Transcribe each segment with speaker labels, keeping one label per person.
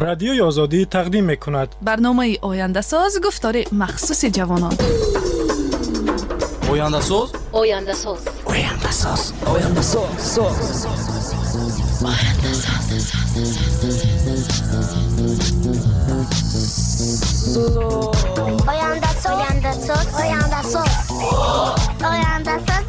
Speaker 1: رادیوی آزادی تقدیم می‌کند.
Speaker 2: برنامه آینده ساز گفتار مخصوص جوانان.
Speaker 3: آینده ساز؟
Speaker 4: آینده ساز.
Speaker 3: آینده ساز. آینده ساز.
Speaker 4: آینده ساز. آینده ساز. آینده ساز. آینده ساز. آینده ساز.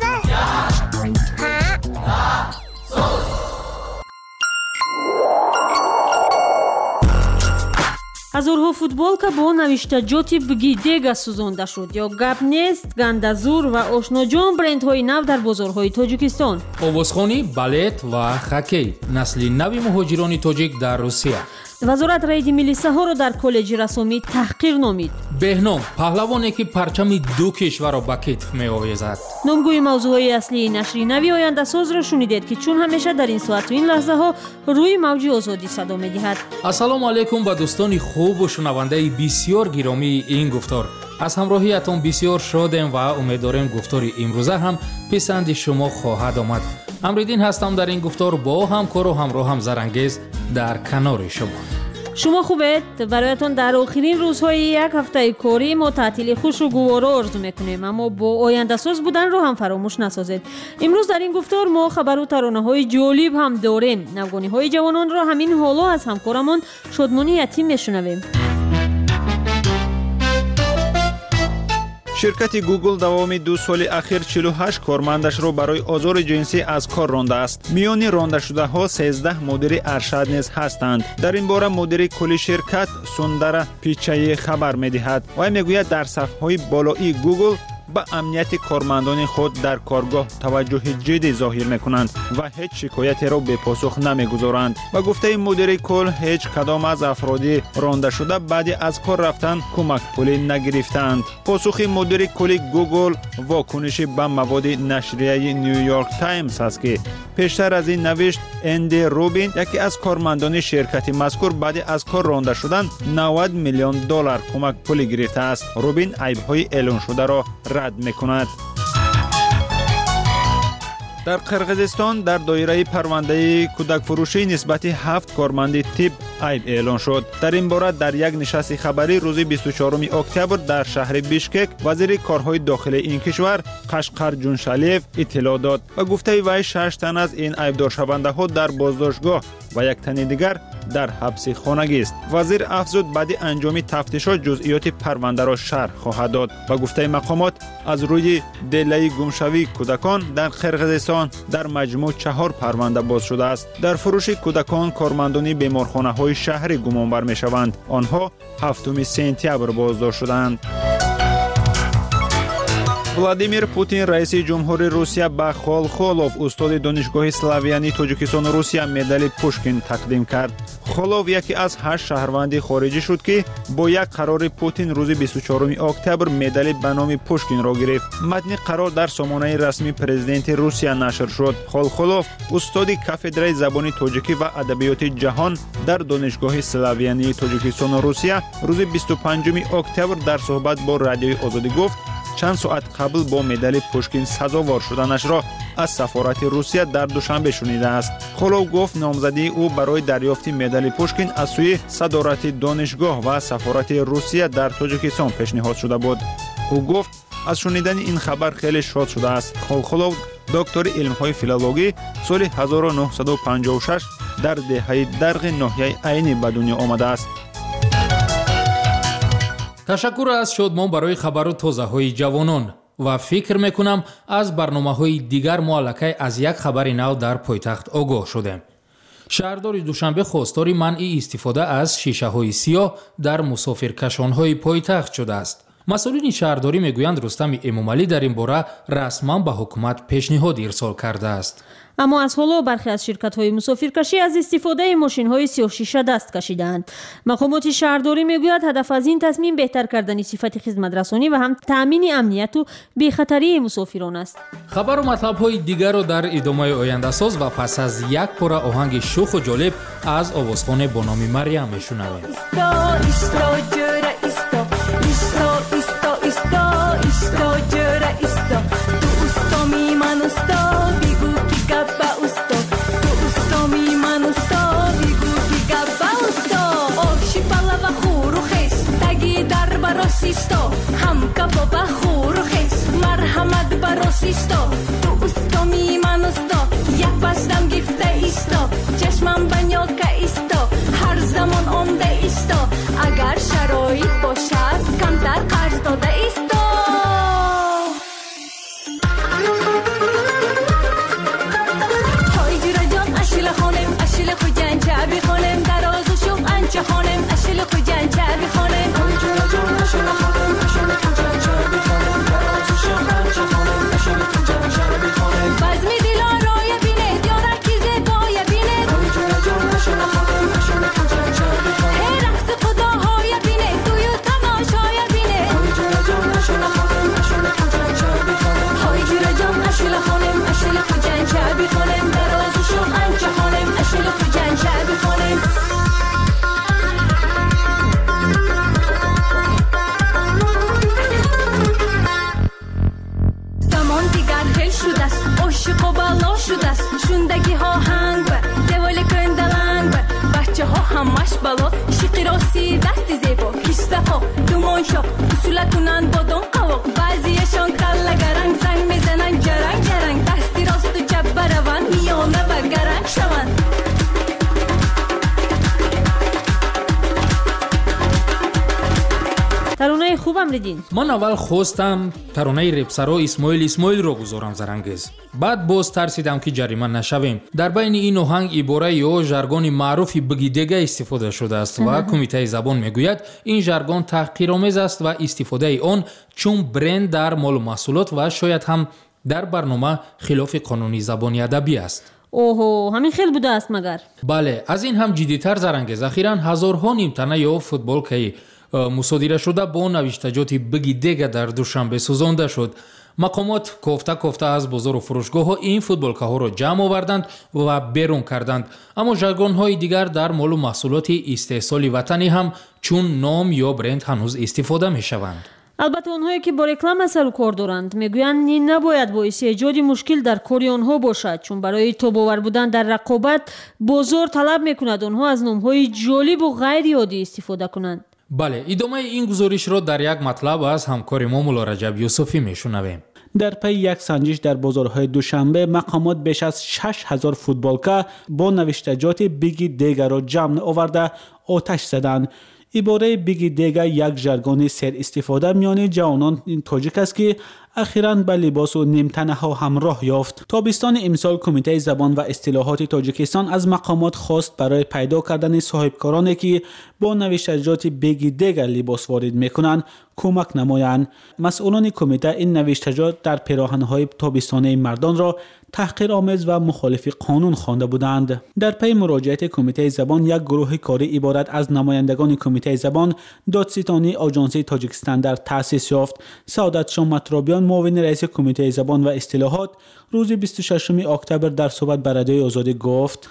Speaker 5: ҳазорҳо футболка бо навиштаҷоти бгидега сӯзонда шуд. ё гап нест, гандазур ва ошноҷон брендҳои нав дар бозорҳои тоҷикистон.
Speaker 6: овозхонӣ, балет ва хоккей насли нави муҳоҷирони тоҷик дар Русия.
Speaker 5: вазорат рейди милисаҳоро дар коллеҷи расомӣ таҳқир номид.
Speaker 6: беҳном паҳлавоне ки парчами ду кишварро ба китф меовезад.
Speaker 5: номгӯи мавзӯъҳои аслии нашри нави ояндасозро шунидед ки чун ҳамеша дар ин соату ин лаҳзаҳо рӯи мавҷи озодӣ садо медиҳад.
Speaker 6: ассалому алайкум ба дӯстони хубу шунавандаи бисёр гиромии ин гуфтор. аз ҳамроҳиятон бисёр шодем ва умеддорем гуфтори имрӯза ҳам писанди шумо хоҳад омад. амриддин ҳастам дар ин гуфтор бо ҳамкору ҳамроҳам Зарангез дар канори шумо.
Speaker 5: шумо хубед? бароятон дар охирин рӯзҳои як ҳафтаи корӣ мо таътили хушу гуворо орзу мекунем, аммо бо ояндасоз буданро ҳам фаромӯш насозед. имрӯз дар ин гуфтор мо хабару таронаҳои ҷолиб ҳам дорем. навгониҳои ҷавононро ҳамин ҳоло аз ҳамкорамон Шодмони Ятим мешунавем.
Speaker 7: ширкати Google давоми 2 соли ахир 48 кормандашро барои озори ҷинсӣ аз кор рондааст. миёни рондашудаҳо 13 мудири аршад низ ҳастанд. дар ин бора мудири кулли ширкат Сундара Пичайи хабар медиҳад. вай мегӯяд дар сафҳои болоии Google ба амнияти кормандони худ дар коргоҳ таваҷҷӯҳи ҷиддӣ зоҳир мекунанд ва ҳеҷ шикоятеро бепосух намегузоранд. ба гуфтаи мудири кул, ҳеҷ кадом аз афроди рондашуда баъди аз кор рафтан кӯмакпулӣ нагирифтаанд. посухи мудири кулли Google вокуниши ба маводи нашрияи New York Times аст ки пештар аз ин навишт Энди Рубин, яке аз кормандони ширкати мазкур, баъди аз кор ронда шудан $90 миллион кӯмакпулӣ гирифтааст. Рубин айбҳои эълоншударо рад мекунад. дар қирғизистон дар доираи парвандаи кӯдакфурӯшӣ нисбати 7 корманди тиб айб эълон шуд. дар ин бора дар як нишасти хабарӣ рӯзи 24 октябр дар шаҳри Бишкек вазири корҳои дохилии ин кишвар Қашқар Ҷуншалиев иттилоъ дод. ба гуфтаи вай 6 тан аз ин айбдоршавандаҳо дар боздоштгоҳ ва як тани дигар дар ҳабси хонагист. вазир афзуд баъди анҷоми тафтишот ҷузъиёти парвандаро шарҳ хоҳад дод. ба гуфтаи мақомот аз рӯи делаи гумшавии кӯдакон дар қирғизистон дар маҷмӯъ 4 парванда боз шудааст. дар фурӯши кӯдакон кормандони беморхонаҳои шаҳрӣ гумонбар мешаванд. онҳо 7 сентябр боздошт шуданд. Владимир Путин раиси ҷумҳури Русия ба Холхолов, устоди донишгоҳи Славянии Тоҷикистону Русия, медали Пушкин тақдим кард. Холов яке аз 8 шаҳрванди хориҷӣ шуд ки бо як қарори Путин рӯзи 24 октябр медали ба номи Пушкинро гирифт. матни қарор дар сомонаи расмии президенти Русия нашр шуд. Холхолов устоди кафедраи забони тоҷикӣ ва адабиёти ҷаҳон дар донишгоҳи Славянии Тоҷикистону Русия рӯзи 25 октябр дар суҳбат бо Радиои Озодӣ гуфт, чанд соат қабл бо медали Пушкин сазовор шуданашро аз сафорати Русия дар душанбе шунидааст. Холов гуфт номзадии ӯ барои дарёфти медали Пушкин аз сӯи садорати донишгоҳ ва сафорати Русия дар Тоҷикистон пешниҳод шуда буд. ӯ гуфт аз шунидани ин хабар хеле шод шудааст. Холхолов доктори илмҳои филологӣ соли 1956 дар деҳаи Дарғи ноҳияи Айнӣ ба дунё омадааст.
Speaker 6: ташаккур аз Шодмон барои хабару тозаҳои ҷавонон ва фикр мекунам аз барномаҳои дигар мо аллакай аз як хабари нав дар пойтахт огоҳ шудем. шаҳрдори Душанбе хостори манъи истифода аз шишаҳои сиёҳ дар мусофиркашонҳои пойтахт шудааст. масъулини шаҳрдорӣ мегӯянд Рустами Эмомалӣ дар ин бора расман ба ҳукумат пешниҳод ирсол кардааст.
Speaker 5: аммо аз ҳоло бархе аз ширкатҳои мусофиркашӣ аз истифодаи мошинҳои сиёҳшиша даст кашидаанд. мақомоти шаҳрдорӣ мегӯяд ҳадаф аз ин тасмим беҳтар кардани сифати хизматрасонӣ ва ҳам таъмини амнияту бехатарии мусофирон аст.
Speaker 6: хабару матлабҳои дигарро дар идомаи ояндасоз ва пас аз як пора оҳанги шуху ҷолиб аз овозхоне бо номи Мариям мешунавем.
Speaker 8: همش بالا شیقی راسی دستی زیبا پیشتفا دومان شاق اصولتونن با دون قواق بعضیشان کل گرنگ زنگ میزنن جرنگ جرنگ دستی راست و چپ بروان میانه و گرنگ شون.
Speaker 5: ترانه خوبم ریدین.
Speaker 6: من اول خواستم ترانه رپسرا اسماعیل رو گذارم زرانگیز. بعد باز ترسیدم که جریمه نشویم. در بین این آهنگ عباره یا ژارگون معروفی بگیدگه استفاده شده است و کمیته زبان میگوید این ژارگون تحقیرآمیز است و استفاده آن چون برند در مال و محصولات و شاید هم در برنامه خلاف قانون زبان ادبی است.
Speaker 5: اوه همین خیلی بوده است مگر؟
Speaker 6: بله، از این هم جدی‌تر زرانگیز. اخیراً هزارها نیمتنه یا فوتبال که مصادره شده با نوشتجات بگیدگه در دوشنبه سوزانده شد. مقامات کوفته از بازار و فروشگاه ها این فوتبالکه ها را جمع آوردند و بیرون کردند. اما ژارگون های دیگر در مال و محصولات استحصال وطنی هم چون نام یا برند هنوز استفاده می شوند.
Speaker 5: البته اونهایی که با رکلام اثر و کار دارند میگویند این نباید باعث ایجاد مشکل در کار آنها باشد، چون برای توباور بودن در رقابت بازار طلب میکند آنها از نامهای جالب و غیر عادی استفاده کنند.
Speaker 6: بله، ادامه این گزارش را در یک مطلب از همکار ما مولا رجب یوسفی میشنویم.
Speaker 9: در پی یک سنجش در بازارهای دوشنبه مقامات بیش از 6000 فوتبالکه با نوشتجات بیگی دیگر را جمع آورده آتش زدند. عباره بیگی دیگر یک ژارگون سر استفاده میان جوانان تاجیک است که اخیراً به لباس و نیمتنه ها همراه یافت. تابستان امسال کمیته زبان و اصطلاحات تاجیکستان از مقامات خواست برای پیدا کردن صاحبکارانی که با نوشتجات بیگی دیگر لباس وارد میکنند کمک نمایند. مسئولان کمیته این نوشتجات در پیراهن‌های تابستانه مردان را تحقیرآمیز و مخالف قانون خوانده بودند. در پی مراجعه کمیته زبان یک گروه کاری عبارت از نمایندگان کمیته زبان دادستانی آژانس تاجیکستان در تأسیس یافت. سعادت شاه مطرابیان معاون رئیس کمیته زبان و اصطلاحات روز 26 اکتبر در صحبت با رادیوی آزادی گفت: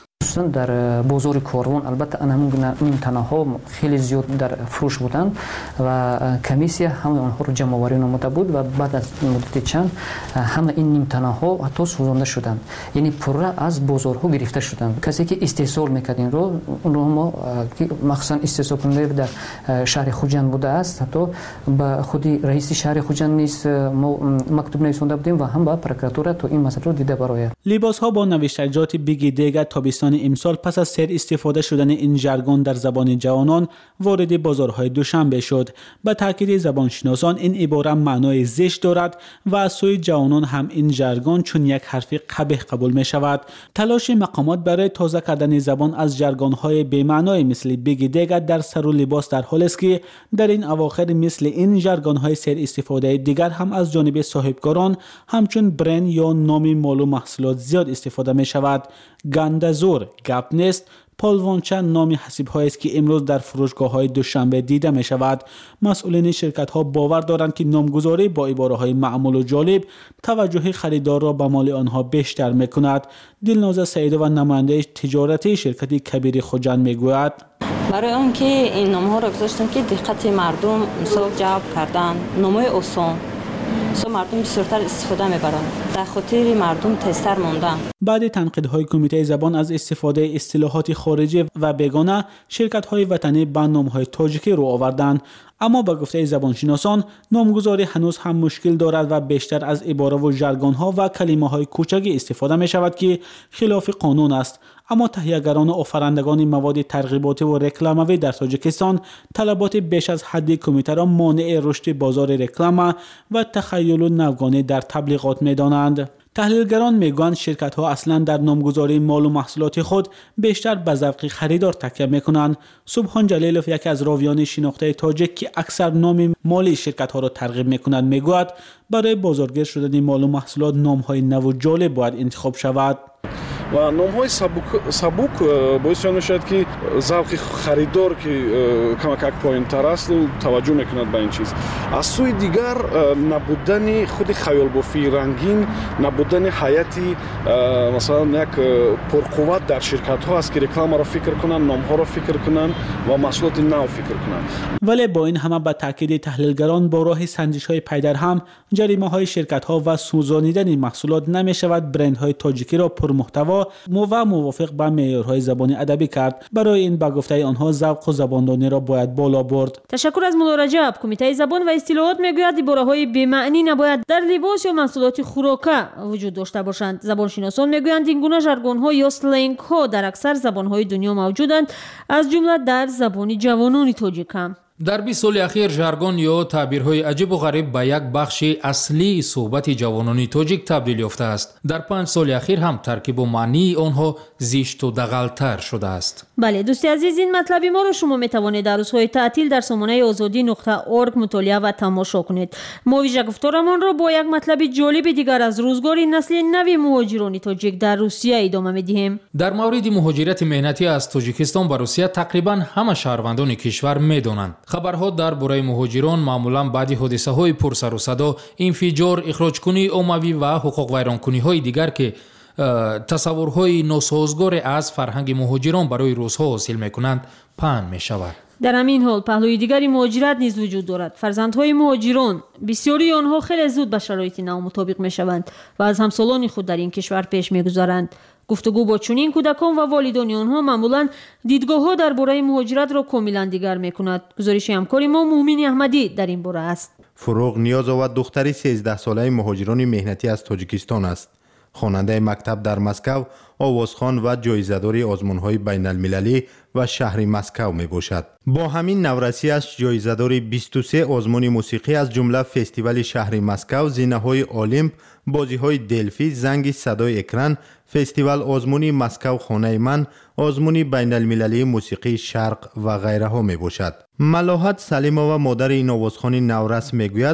Speaker 3: در بازار کاروان البته همون نیمتنه ها خیلی زیاد در فروش بودند و کمیسیه همه آنها رو جمع آوری نموده بود و بعد از مدت چند همه این نیمتنه ها حتی سوزانده شدند، یعنی پره از بازارها گرفته شدند. کسی که استحصال میکرد این رو اون رو ما مخصوصا استحصال کننده در شهر خوجند بوده است، حتی به خودی رئیس شهر خوجند نیز ما مکتوب نویسنده بودیم و هم با پروکراتور تو این مسئله رو دیده برای
Speaker 9: لباس ها با نوشتجات بیگی دیگر تابستان امسال پس از سر استفاده شدن این ژارگون در زبان جوانان وارد بازارهای دوشنبه شد. به تاکید زبانشناسان این عباره معنای زشت دارد و از سوی جوانان هم این ژارگون چون یک حرف قبیح قبول می شود. تلاش مقامات برای تازه کردن زبان از ژارگون‌های بی‌معنای مثل بیگی دیگر در سر و لباس در حالی است که در این اواخر مثل این ژارگون‌های سر استفاده دیگر هم از جانب صاحبکاران همچون برند یا نام مال و محصولات زیاد استفاده می شود. گندزور، گپ نیست، پالوانچه نامی حسیب‌هایی است که امروز در فروشگاه‌های دوشنبه دیده می شود. مسئولین شرکت‌ها باور دارند که نامگذاری با عباره‌های معمول و جالب توجه خریدار را به مال آنها بیشتر می‌کند. دلناز سعیدی و نماینده تجارتی شرکت کبیر خوجند می‌گوید:
Speaker 10: برای آنکه این نام‌ها را گذاشتم که دقت مردم مثلا جلب کردن، نام‌های آسان مردم بسیارتر استفاده میبرند، در خاطر مردم تستر موندن.
Speaker 9: بعد تنقیدهای کمیته زبان از استفاده اصطلاحات خارجی و بیگانه، شرکت‌های وطنی به نام‌های تاجیکی رو آوردند. اما با گفته زبانشناسان نامگذاری هنوز هم مشکل دارد و بیشتر از عباره و ژارگون‌ها و کلمه‌های کوچکی استفاده می‌شود که خلاف قانون است. اما تهیه‌گران و آفرندگان مواد ترغیباتی و رکلاموی در تاجیکستان طلبات بیش از حد کمیته را مانع رشد بازار رکلام و تخیل و نوگانی در تبلیغات می‌دانند. تحلیلگران میگویند شرکت‌ها اصلاً در نامگذاری مال و محصولات خود بیشتر به ذوق خریدار تکیه می‌کنند. سبحان جلیلوف، یکی از راویان شناخته تاجیک که اکثر نام مالی شرکت‌ها را ترغیب می‌کند، میگوید برای بازارگیر شدن مال و محصولات نام‌های نو و جالب باید انتخاب شود.
Speaker 11: و نام‌های سبوک باعث می‌شود که ذوق خریدار که کمک پایین‌تر است توجه می‌کند به این چیز. از سوی دیگر نبودن خود خیال بافی رنگین، نبودن حیاتی مثلا یک پرقوت در شرکت‌ها است که رکلام را فکر کنند، نام‌ها را فکر کنند و محصولات نو فکر کنند.
Speaker 9: ولی با این همه به تاکید تحلیلگران با راه سنجش‌های پیدر هم جریمه‌های شرکت‌ها و سوزانیدن محصولات نمی‌شود برندهای تاجیکی را پرمحتوا را موافق با معیارهای زبان ادبی کرد. برای این به گفته آنها ذوق و زباندانی را باید بالا برد.
Speaker 5: تشکر از مولا رجب. کمیته زبان و اصطلاحات میگوید عباره‌های بی‌معنی نباید در لباس یا محصولات خوراکه وجود داشته باشند. زبانشناسان میگویند این گونه ژارگون‌ها یا سلنگ‌ها در اکثر زبان‌های دنیا موجودند، از جمله در زبان جوانان تاجیک هم.
Speaker 6: در 20 سال اخیر ژارگون یا تعبیرهای عجیب و غریب به یک بخش اصلی صحبت جوانان تاجیک تبدیل یافته است. در 5 سال اخیر هم ترکیب و معنی آنها زشت و دغل‌تر شده است.
Speaker 5: بله دوستی عزیز، این مطلبی ما را شما میتوانید در روزهای تعطیل در سامانه azadi.org مطالعه و تماشا کنید. ما ویژه گفتارمان را با یک مطلب جالب دیگر از روزگار نسل نوی مهاجران تاجیک در روسیه ادامه میدهیم.
Speaker 6: در مورد مهاجرت مهنتی از تاجیکستان به روسیه تقریبا همه شهروندان کشور میدانند. خبرها درباره مهاجران معمولا بعد حادثه‌های پرسر و صدا، انفجار، اخراج‌کنی عمومی و حقوق ویران‌کنی‌های دیگر که تصورهای ناسازگار از فرهنگ مهاجران برای روزها حاصل می‌کنند پهن می‌شود.
Speaker 5: در همین حال پهلوی دیگری مهاجرت نیز وجود دارد. فرزندهای مهاجران بسیاری آنها خیلی زود به شرایط نو مطابق می‌شوند و از همسالان خود در این کشور پیش می‌گذارند. گفتگو با چنین کودکان و والدان آنها معمولا دیدگاه‌ها درباره مهاجرت را کاملا دیگر می‌کند. گزارش همکار ما مومین احمدی در این باره است.
Speaker 12: فروغ نیازова دختری 13 ساله مهاجران مهنتی از تاجیکستان است. خواننده مکتب در مسکو، آوازخوان و جایزه‌دار آزمون‌های بین‌المللی و شهر مسکو میباشد. با همین نورسی‌اش جایزه‌دار 23 آزمون موسیقی از جمله فستیوال شهر مسکو، زینه‌های المپ، بازی‌های دلفی، زنگ صدای اکران، فستیوال آزمونی مسکو خانه من، آزمونی بین‌المللی موسیقی شرق و غیره ها میباشد. ملاحت سلیمова مادر این آوازخوان نورس میگوید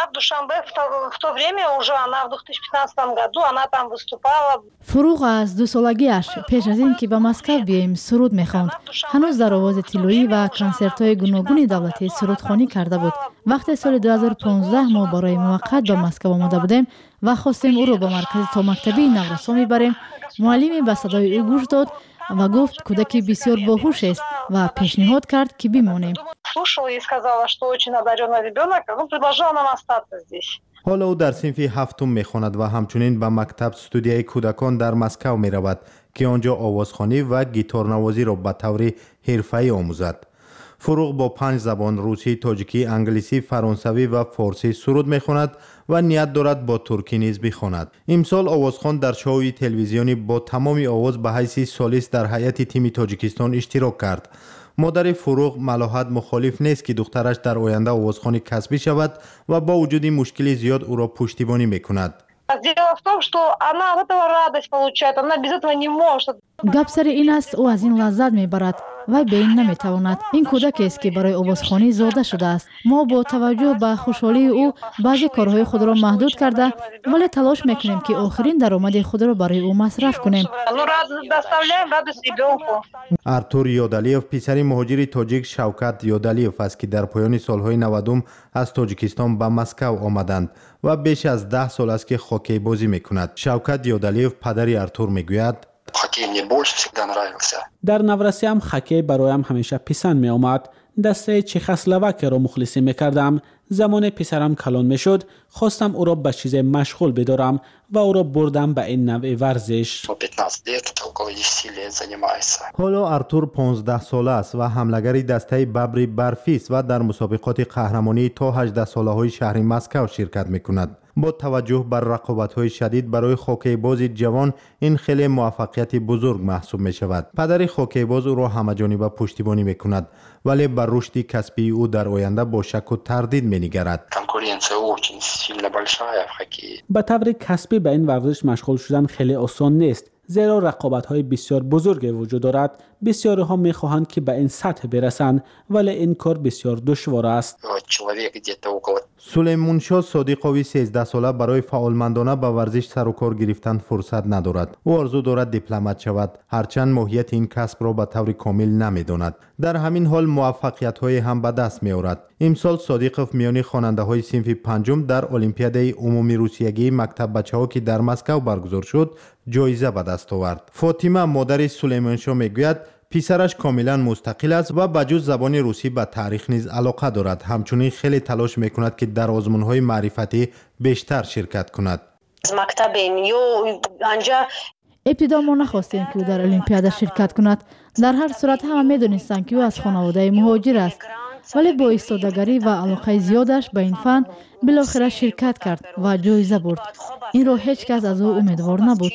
Speaker 13: فروغ از 2 سالگیش پیش از این که به مسکو بیایم سرود میخواند. هنوز در آواز تیلویی و کنسرت‌های گوناگون دولتی سرودخوانی کرده بود. وقتی سال 2015 ما برای موقت به مسکو آمده بودیم و خواستیم او را به مرکز تا مکتبی نورس‌ها میبریم، معلمی به صدای او گوش داد و گفت کودکی بسیار باهوش است و پیشنهاد کرد که بمانیم.
Speaker 12: حالا او در صنف 7 میخواند و همچنین به مکتب استودیوی کودکان در مسکو میرود که آنجا آوازخوانی و گیتار نوازی را به طور حرفه‌ای آموزد. فروغ با 5 زبان روسی، تاجیکی، انگلیسی، فرانسوی و فارسی سرود میخواند و نیت دارد با ترکی نیز بخواند. امسال آوازخوان در شوی تلویزیونی با تمام آواز به حیث سالیست در هیئت تیم تاجیکستان اشتراک کرد. مادر فروغ ملاحت مخالف نیست که دخترش در آینده آوازخوان کسبی شود و با وجود مشکل زیاد او را پشتیبانی میکند.
Speaker 13: گپ سر این است او از این لذت میبرد و به این نمیتواند. این کودک است که برای آوازخوانی زاده شده است. ما با توجه به خوشحالی او بعضی کارهای خود را محدود کرده ولی تلاش میکنیم که آخرین درآمد خود را برای او مصرف کنیم.
Speaker 12: ارتور یودالیف پسر مهاجر تاجیک شوکت یودالیف است که در پایان سالهای 90 از تاجیکستان به مسکو آمدند و بیش از 10 سال است که هاکی بازی میکند. شوکت یودالیف پدر ارتور میگوید
Speaker 9: در نورسیم هاکی برایم همیشه پسند می آمد. دسته چخسلواک را مخلصی میکردم. زمان پسرم کلان میشد خواستم او را به چیز مشغول بدارم و او را بردم به این نوع ورزش.
Speaker 12: حالا ارتور 15 ساله است و حملگری دسته ببری برفی است و در مسابقات قهرمانی تا 18 ساله های شهر مسکو شرکت میکند. با توجه بر رقابت‌های شدید برای هاکی باز جوان این خیلی موفقیت بزرگ محسوب می شود. پدر هاکی باز او را همه‌جانبه پشتیبانی می کند ولی بر رشد کسبی او در آینده با شک و تردید می نگرد.
Speaker 9: به طور کسبی به این ورزش مشغول شدن خیلی آسان نیست، زیرا رقابت‌های بسیار بزرگ وجود دارد. بسیاری ها می‌خواهند که به این سطح برسند ولی این کار بسیار دشوار است.
Speaker 12: سلیمان شاه صادقوی 13 ساله برای فعالمندانه به ورزش سر و کار گرفتن فرصت ندارد. او آرزو دارد دیپلمات شود، هرچند ماهیت این کسب را به طور کامل نمی‌داند. در همین حال موفقیت‌های هم به دست می‌آورد. امسال صادقوف میان خواننده‌های صنف 5 در المپیادای عمومی روسیگی مکتب بچه‌ها که در مسکو برگزار شد جایزه به دست آورد. فاطمه مادر سلیمان شاه میگوید پسرش کاملا مستقل است و بجز زبان روسی به تاریخ نیز علاقه دارد. همچنین خیلی تلاش میکند که در آزمون‌های معرفتی بیشتر شرکت کند.
Speaker 13: ابتدا ما نخواستیم که او در المپیاد شرکت کند. در هر صورت همه میدونستند که او از خانواده مهاجر است، ولی با ایستادگی و علاقه زیادش به این فن بالاخره شرکت کرد و جایزه برد. این را هیچ کس از او امیدوار نبود.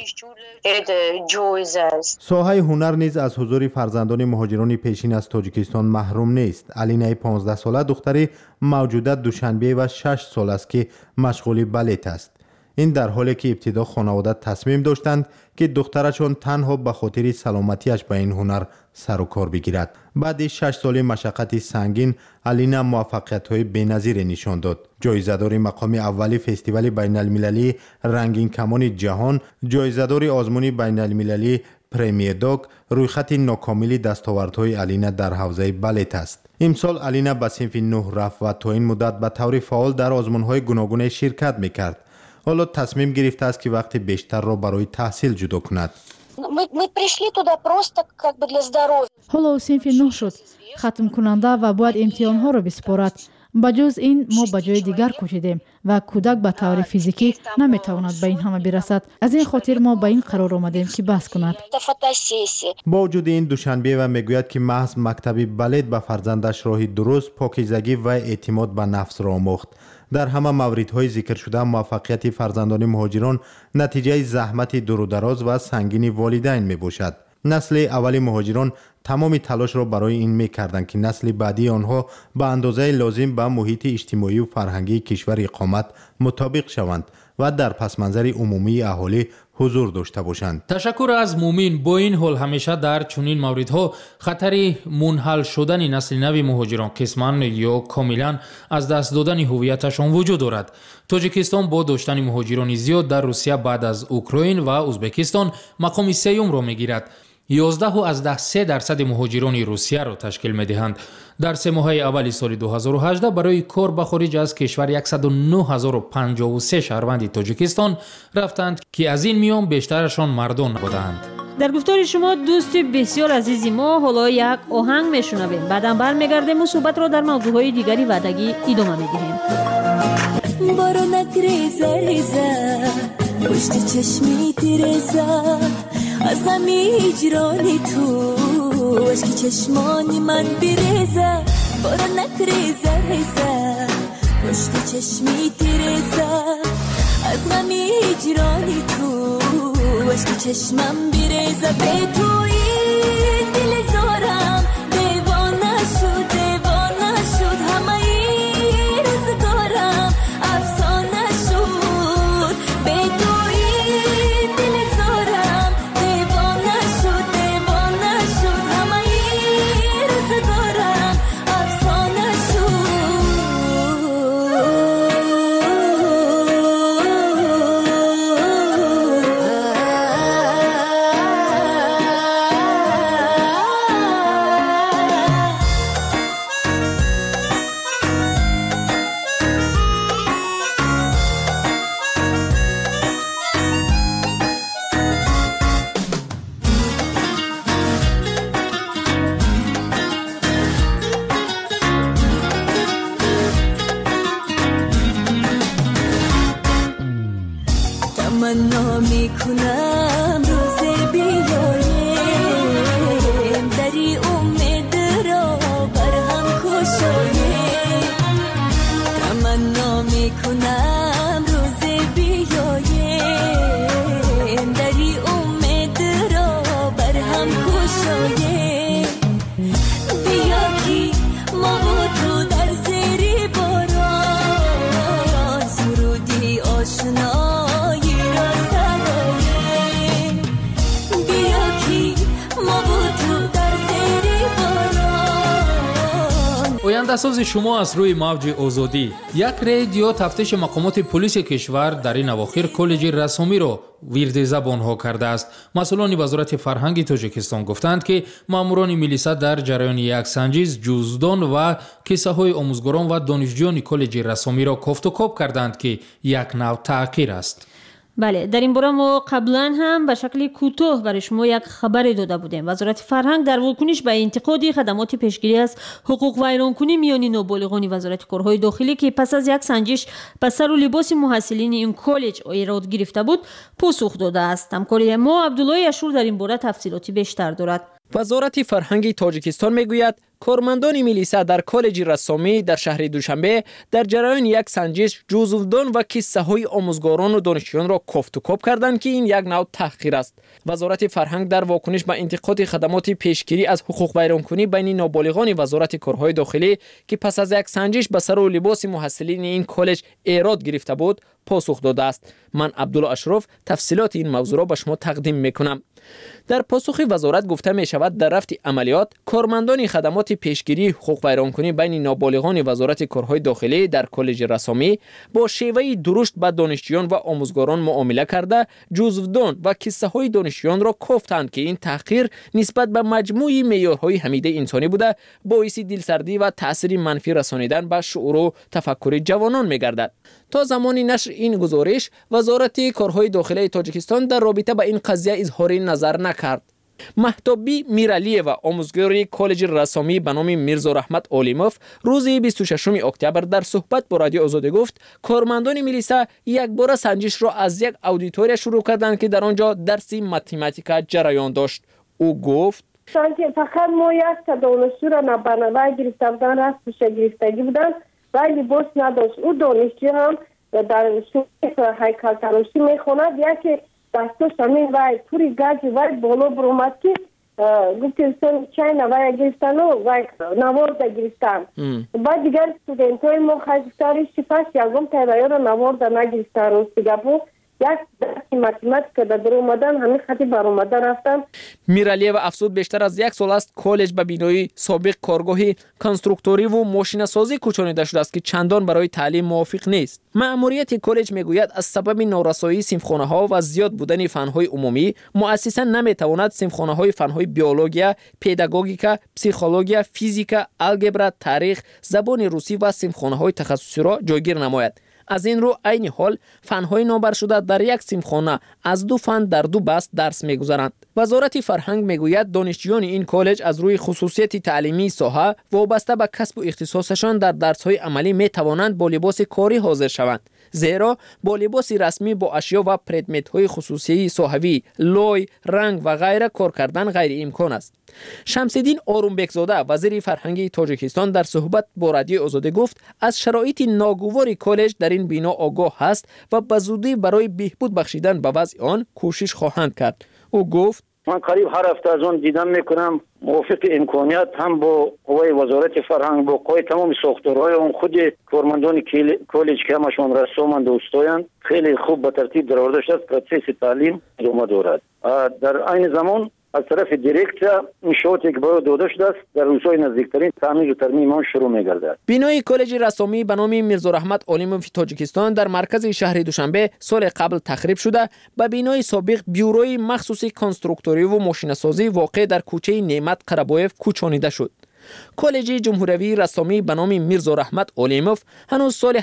Speaker 12: ساحه هنر نیز از حضور فرزندان مهاجران پیشین از تاجیکستان محروم نیست. الینه 15 ساله دختری موجوده دوشنبه و 6 سال است که مشغول بالت است. این در حالی که ابتدا خانواده تصمیم داشتند که دخترشان تنها به خاطر سلامتیش به این هنر سر و کار بگیرد. بعد 6 سال مشقت سنگین، الینا موفقیت‌های بی‌نظیر نشان داد. جایزه‌دار مقام اولی فستیوال بین‌المللی رنگین کمان جهان، جایزه‌دار آزمون بین‌المللی پرمیر دوگ، رویخط ناکامل دستاوردهای الینا در حوزه بالت است. امسال الینا به صنف 9 رفت و تا این مدت به طور فعال در آزمون‌های گوناگون شرکت می‌کرد. حالا تصمیم گرفته است که وقت بیشتر را برای تحصیل جدا کند.
Speaker 13: حالا او صنف 9 شد، ختم کننده و باید امتحان‌ها را بسپارد. بجز این ما به جای دیگر کوشیدیم و کودک به طور فیزیکی نمیتواند به این همه برسد. از این خاطر ما به این قرار آمدیم که بس کند.
Speaker 12: با وجود این دوشنبه و میگوید که محض مکتب بالت به فرزندش راه درست، پاکیزگی و اعتماد به نفس را آموخت. در همه موردهای ذکر شده موفقیت فرزندان مهاجران نتیجه زحمت دور و دراز و سنگین والدین می باشد. نسل اولی مهاجران تمام تلاش را برای این می کردند که نسل بعدی آنها به اندازه لازم به محیط اجتماعی و فرهنگی کشور اقامت مطابق شوند و در پس منظر عمومی اهالی حضور داشته باشند.
Speaker 6: تشکر از مومین. با این حال همیشه در چنین موردها خطری منحل شدن نسل نوی مهاجران قسماً یا کاملا از دست دادن هویتشان وجود دارد. تاجیکستان با داشتن مهاجران زیاد در روسیه بعد از اوکراین و ازبکستان مقام سوم را میگیرد. 11.3% مهاجران روسیه را تشکیل می‌دهند. در 3 ماه اول سال 2018 برای کار به خارج از کشور 109,053 شهروند تاجیکستان رفتند که از این میان بیشترشان مردان بودند.
Speaker 5: در گفتار شما دوست بسیار عزیزی ما، حالا یک آهنگ میشنویم، بعداً برمیگردیم و صحبت را در موضوعهای دیگری وعدگی ادامه میدهیم.
Speaker 8: بارونک ریزه ریزه پشت چشمی تیرزه از غمی هجرانی تو عشق چشمانی من بریزه. بارونک ریزه ریزه پشت چشمی تیرزه از غمی هجرانی تو عشق چشمم بریزه. به توی دل زارم دیوانه شد دیوانه شد، همه این روزگارم افسانه شد. به توی دل زارم دیوانه شد دیوانه شد، همه این روزگارم افسانه شد. تمنا میکنم روز بیایم دری امید را بر هم کشایم. تمنا میکنم روز بیایم دری امید را بر هم کشایم. بیا کی ما و تو در زیر باران سرودی آشنا
Speaker 6: آینده‌ساز شما از روی موج آزادی. یک رادیو تفتیش مقامات پلیس کشور در این اواخر کالج رسامی را ورد زبانها کرده است. مسئولان وزارت فرهنگ تاجیکستان گفتند که ماموران ملیسا در جریان یک سنجش جزدان و کیسه های آموزگاران و دانشجویان کالج رسامی را کفت و کاب کردند که یک نوع تحقیر است.
Speaker 5: بله، در این باره ما قبلا هم به شکل کوتاه برای شما یک خبری داده بودیم. وزارت فرهنگ در واکنش به انتقاد خدمات پیشگیری از حقوق ویرانکنی میان نابالغان وزارت کارهای داخلی که پس از یک سنجش به سر و لباس محصلین این کالج ایراد گرفته بود پاسخ داده است. همکار ما عبدالله اشور در این باره تفصیلاتی بیشتر دارد.
Speaker 14: وزارت فرهنگ تاجیکستان میگوید کارمندان میلیسا در کالج رسامی در شهر دوشنبه در جریان یک سنجش جزودان و کیسه های آموزگاران و دانشجویان را کفت و کاپ کردند که این یک نوع تحقیر است. وزارت فرهنگ در واکنش به انتقاد خدمات پیشگیری از حقوق ویرانکنی بین نابالغان وزارت کارهای داخلی که پس از یک سنجش به سر و لباس محصلین این کالج ایراد گرفته بود پاسخ داده است. من عبدالله اشرف تفصیلات این موضوع را به شما تقدیم میکنم. در پاسخ وزارت گفته می شود در رفت عملیات کارمندان خدمات پیشگیری حقوق ویرانکنی بین نابالغان وزارت کارهای داخلی در کالج رسامی با شیوه درشت به دانشجویان و آموزگاران معامله کرده جزودان و کیسه های دانشجویان را کفتند که این تحقیر نسبت به مجموعی معیارهای حمیده انسانی بوده باعث دلسردی و تأثیر منفی رسانیدن به شعور و تفکر جوانان می گردد. تا زمان نشر این گزارش وزارت کارهای داخلی تاجیکستان در رابطه با این قضیه اظهار نظر نکرد. مهتابی میرالیوا آموزگار کالج رسامی به نام میرزا رحمت اولیموف روز 26 اکتبر در صحبت با رادیو آزادی گفت کارمندان میلیسا یک بار سنجش را از یک اودیتوریا شروع کردند که در آنجا درس متماتیک جریان داشت. او گفت
Speaker 15: فقط ما یک تا دانشجو را نبنوای گرفته بودن رستش گرفتگی بودن ولی لباس نداشت. او دانشجو هم در شعبه هیکل تراشی میخواند یکی دستش همین وای پوری گاجی وای بالا برومد که گفتن چای نوای گرفتن و نوارد گرفتن. بعد دیگر استودنت های ما خواستاری شفاش یکم تایوایی را نوارد نگرفتن و دیگه بود یک درسی متماتیک که در اومدن همین خطی بر اومدن رفتن.
Speaker 14: میرالیوا افزود بیشتر از یک سال است کالج به بینای سابق کارگاه کنسترکتوری و ماشین سازی کوچانیده شده است که چندان برای تعلیم موافق نیست. مأموریت کالج میگوید از سبب نارسایی صنفخانه ها و زیاد بودن فن های عمومی مؤسسا نمیتواند صنفخانه های فن های بیولوژیا، پداگوژیکا، پسیکولوژیا، فیزیکا، الگبرا، تاریخ، زبان روسی و صنفخانه های تخصصی را جایگیر نماید. از این رو عین حال فن‌های نوبر شده در یک صنفخانه از دو فن در دو بست درس می‌گذرند. وزارت فرهنگ میگوید دانشجویان این کالج از روی خصوصیت تعلیمی ساحه وابسته به کسب و اختصاصشان در درس‌های عملی می‌توانند با لباس کاری حاضر شوند. زیرا با لباس رسمی با اشیا و پردمت‌های خصوصی ساحوی، لوی، رنگ و غیره کار کردن غیر امکان است. شمس‌الدین آرومبکزاده وزیر فرهنگ تاجیکستان در صحبت با رادیو آزادی گفت از شرایط ناگوار کالج در این بنا آگاه هست و به زودی برای بهبود بخشیدن به وضع آن کوشش خواهند کرد. او گفت
Speaker 16: من قریب هر هفته از اون دیدن میکنم موافق امکانیت هم با قوای وزارت فرهنگ با قوای تمام ساختارهای اون خود کارمندان کالج که همشون رسامند و استایند خیلی خوب به ترتیب در آورده شده پروسس تعلیم ادامه دارد. در عین زمان از طرف دیرکت انشاءاتی که باید داده شده است در روزهای نزدیکترین تعمیر و ترمیم آن شروع می‌گردد.
Speaker 14: بینای کالج رسامی به نام میرزا رحمت اولیموف تاجیکستان در مرکز شهر دوشنبه سال قبل تخریب شده به بینای سابق بیوروی مخصوصی کنسترکتوری و ماشین‌سازی واقع در کوچه نعمت قربایف کوچانیده شد. کالج جمهوری رسامی به نام میرزا رحمت اولیموف هنوز سال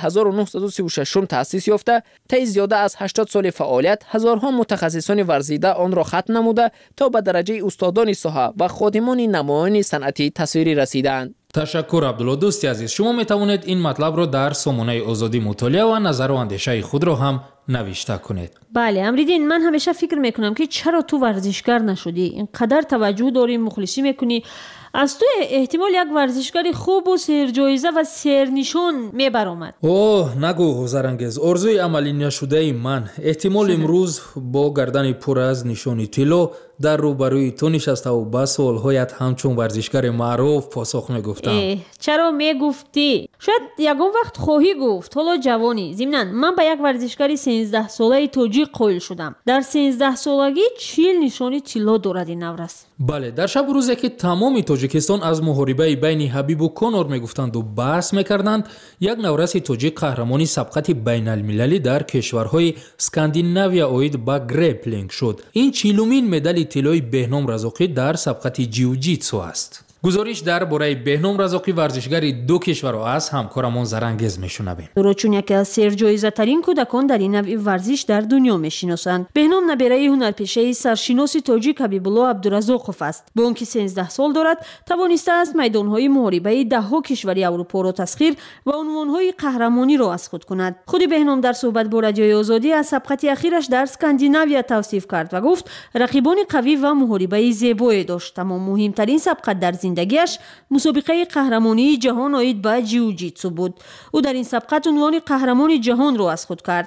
Speaker 14: 1936 تأسیس یافته طی زیاده از 80 سال فعالیت هزارها متخصصان ورزیده آن را ختم نموده تا به درجه استادان ساحه و خادمان نمایان صنعتی تصویری رسیدند.
Speaker 6: تشکر عبدالله. دوستی عزیز شما می توانید این مطلب را در سامانه آزادی مطالعه و نظر و اندیشه خود را هم نوشته کنید.
Speaker 5: بله امریدین من همیشه فکر میکنم که چرا تو ورزشکار نشدی؟ اینقدر توجه داری مخلصی میکنی از تو احتمال یک ورزشکار خوب و سرجایزه و سرنشان میبرآمد.
Speaker 6: اوه نگو حضرانگیز آرزوی عملی نشده من احتمال امروز با گردن پر از نشان طلا در روبروی تو نشسته و با سوالهایت همچون ورزشکار معروف پاسخ میگفتم.
Speaker 5: چرا میگفتی؟ شاید یکم وقت خواهی گفت حالا جوانی. ضمناً من به یک ورزشکار 13 ساله تاجیک قائل شدم. در 13 سالگی 40 نشان طلا دارد این نورس.
Speaker 6: بله در شب روزی که تمام تاجیکستان از محاربه بین حبیب و کانور میگفتند و بحث میکردند یک نورس تاجیک قهرمانی سبقت بین المللی در کشورهای اسکاندیناویا اوید با گریپلینگ شد. این 40مین مدال طلای بهنام رزاقی در سبقت جیوجیتسو است. گزارش درباره بهنام رزاقی ورزشگری دو کشور از همکارمون زرانگیز میشنویم.
Speaker 5: او را چون یکی از سرجایزه‌ترین کودکان در این نوع ورزش در دنیا میشناسند. بهنام نبیره هنرپیشه سرشناس تاجیک حبیبالله عبدالرزاقوف است. با آنکه 13 سال دارد، توانسته است میدان‌های محاربه ده‌ها کشور اروپا را تسخیر و عنوان‌های قهرمانی را از خود کند. خود بهنام در صحبت با رادیوی آزادی از سبقت اخیرش در اسکاندیناویا توصیف کرد و گفت رقیبان قوی و محاربه زیبایی داشت، اما مهمترین سبقت در زندگیش مسابقه قهرمانی جهان آید به جیوجیتسو بود. او در این سبقت عنوان قهرمان جهان را از خود کرد.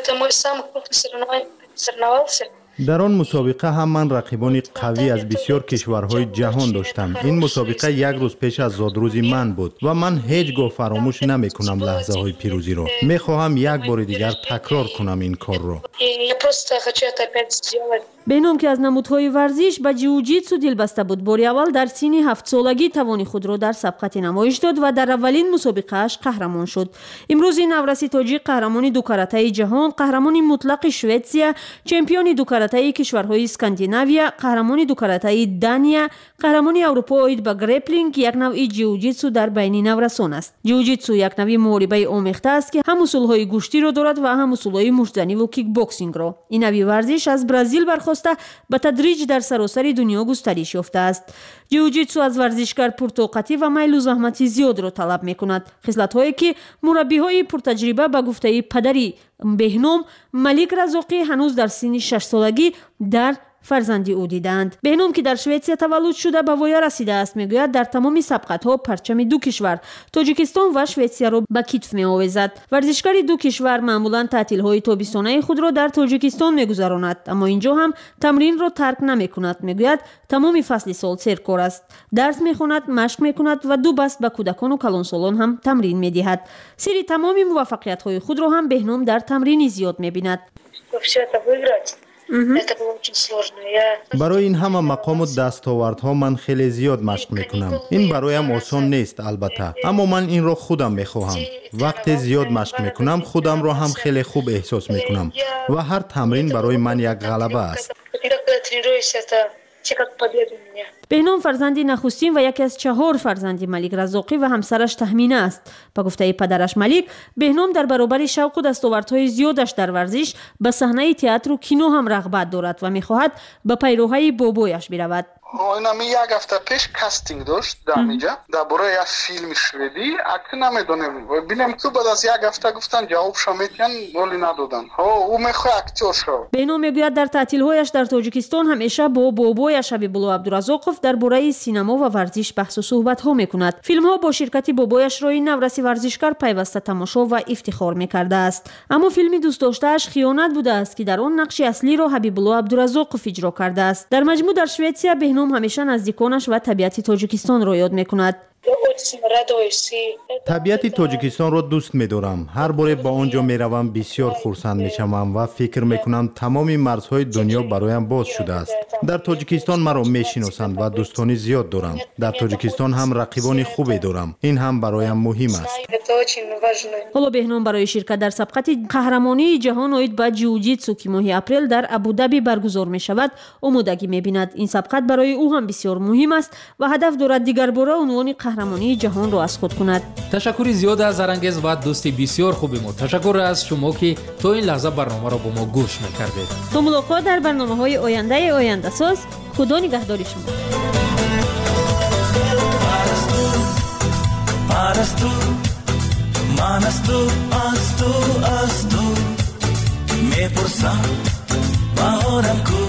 Speaker 12: در آن مسابقه هم من رقیبان قوی از بسیار کشورهای جهان داشتم. این مسابقه یک روز پیش از زادروز من بود و من هیچگاه فراموش نمی کنم لحظه های پیروزی رو. می خواهم یک بار دیگر تکرار کنم این کار رو.
Speaker 5: بهنام که از نمودهای ورزش به جیوجیتسو دل بسته بود، باری اول در سن 7 سالگی توان خود را در سبقت نمایش داد و در اولین مسابقه اش قهرمان شد. امروز نورس تاجیک قهرمان دو کاراته جهان، قهرمان مطلق شوئدیا، چمپیون دو کاراته کشورهای اسکاندیناویا، قهرمان دو کاراته دانیا، قهرمان اروپا آید به گرپلینگ، یک نوع جیوجیتسو در بین نورسان است. جیوجیتسو یک نوع محاربه آمیخته است که هم اصولهای گوشتی را دارد و هم اصولهای مشتزنی و کیک باکسینگ را. این نوع ورزش از برزیل برخاسته به تدریج در سراسر دنیا گسترش یافته است. جیوجیتسو از ورزشکار پرطاقتی و میل و زحمت زیاد را طلب می‌کند، خصلت‌هایی که مربی‌های پرتجربه به گفته پدری بهنام ملیک رزاقی هنوز در سن 6 سالگی در فرزندی او دیدند. بهنام که در شوئدیا تولد شده به ویا رسیده است، میگوید در تمام سبقت‌ها پرچم دو کشور تاجیکستان و شوئدیا را به کتف می‌آویزد. ورزشکار دو کشور معمولاً تعطیل‌های تابستانه خود را در تاجیکستان می‌گذراند، اما اینجا هم تمرین را ترک نمی‌کند. میگوید تمام فصل سال سرکار است، درس می‌خواند، مشق می‌کند و دو بست به کودکان و کلانسالان هم تمرین می‌دهد. سری تمام موفقیت‌های خود را هم بهنام در تمرین زیاد می‌بیند.
Speaker 12: برای این همه مقام و دستاوردها من خیلی زیاد مشق میکنم. این برایم آسان نیست البته، اما من این را خودم میخواهم. وقتی زیاد مشق میکنم خودم را هم خیلی خوب احساس میکنم و هر تمرین برای من یک غلبه است.
Speaker 5: بهنام فرزندی نخستین و یکی از 4 فرزند ملیک رزاقی و همسرش تهمینه است. با گفته پدرش ملیک، بهنام در برابر شوق و دستاوردهای زیادش در ورزش به صحنه تئاتر و کینو هم رغبت دارد و می‌خواهد به پیروهای بابایش برود.
Speaker 17: اینمی یک هفته پیش کاستینگ داشت در اینجا درباره یک فیلم شوئدی، اکنون نمیدونم ببینم تو بعد از یک هفته گفتن جوابش میتن ولی ندادن. او میخواد اکتور شو.
Speaker 5: بهنام میگوید در تعطیل‌هایش در تاجیکستان همیشه با بابایش حبیبالله عبدالرزاقوف درباره سینما و ورزش بحث و صحبت‌ها میکند. فیلم‌ها با شرکت بابایش را این نورسی ورزشکار پیوسته تماشا و افتخار میکرده است. اما فیلمی دوست داشته‌اش خیانت بوده است که در آن نقش اصلی را حبیبالله عبدالرزاقوف اجرا کرده است. در مجموع در شوئدیا بهنام همیشه نزدیکانش و طبیعت تاجیکستان را یاد میکند.
Speaker 12: طبیعت تاجیکستان را دوست می‌دارم. هر بار با آنجا میروم بسیار خرسند میشوم و فکر میکنم تمام مرزهای دنیا برایم باز شده است. در تاجیکستان مرا میشناسند و دوستانی زیاد دارم. در تاجیکستان هم رقیبان خوبی دارم. این هم برایم مهم است.
Speaker 5: حالا بهنام برای شرکت در سبقت قهرمانی جهان آید به جیوجیتسو که ماه اپریل در ابوظبی برگزار میشود آمادگی میبیند. این سبقت برای او هم بسیار مهم است و هدف دارد دیگر باره عنوان قهرمانی جهان را از خود کند.
Speaker 6: تشکر زیاد از زرانگیز و دوستی بسیار خوبی ما. تشکر از شما که تا این لحظه برنامه را با ما گوش میکردید.
Speaker 5: تا ملاقات در برنامه‌های آینده ساز. خدا نگهدار شما.
Speaker 18: میپرسم بهارم کو